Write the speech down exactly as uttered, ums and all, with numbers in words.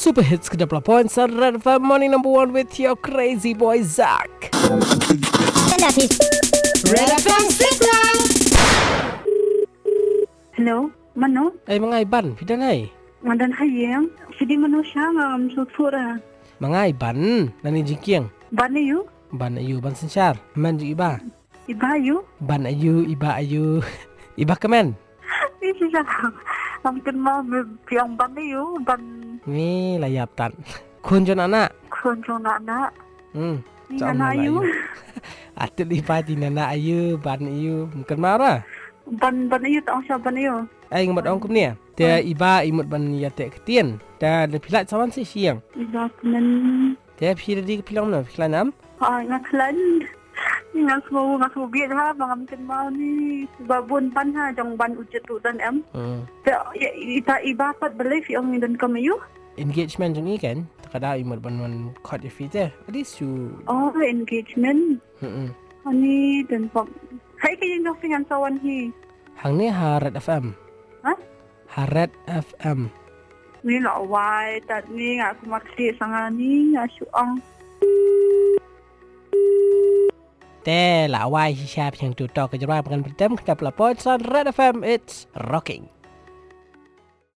Super Hits ke dua puluh poin Red F M Morning Number One with your crazy boy Zach. Red F M Signal. Hello, Mano? Ay mga iban, pidan ay. Mandan hayang. Sidi Mano siya nga msutfura. Mga iban, nani jingkiang. Ban ayu? Ban ayu, ban sensyar. Man ju iba. Iba ayu? Ban ayu, iba ayu. Iba ka man. Isi siya. Ang kenma biyang ban ayu. Ban. Ni layap tan. Kun jon anak. Kun jon anak. Hmm. Ni anak ayu. Atul iba di nana ayu, ban ayu. Mungkin marah. Ban ban ayu tak usah ban ayu. Ay ngemot ong kum ni. Dia iba imut ban ya tek ketien. Da le pilat sawan si siang. Iba kenan. Dia pira di pilang na, pilang nam. Ah, ngaklan. Ngang semua ngang semua biar ha, bang amkan mau ni babun ban ha, jang ban ujet tu dan am. Hmm. Ta ita iba pat belief yang dan kamayu. Engagement ni kan, takada imut ban ban cut your feet eh. At least you. Oh, engagement. Hmm. Ani dan pag. Hai kayong nofing ang sawan hi. Hang ni Harat F M. Ha? Harat F M. Ni la wai tat ni nga aku maksi sanga ni nga suang. Te la wai si siap yang tu talk ke jawab kan bertem ke dua puluh poin Red F M. It's rocking.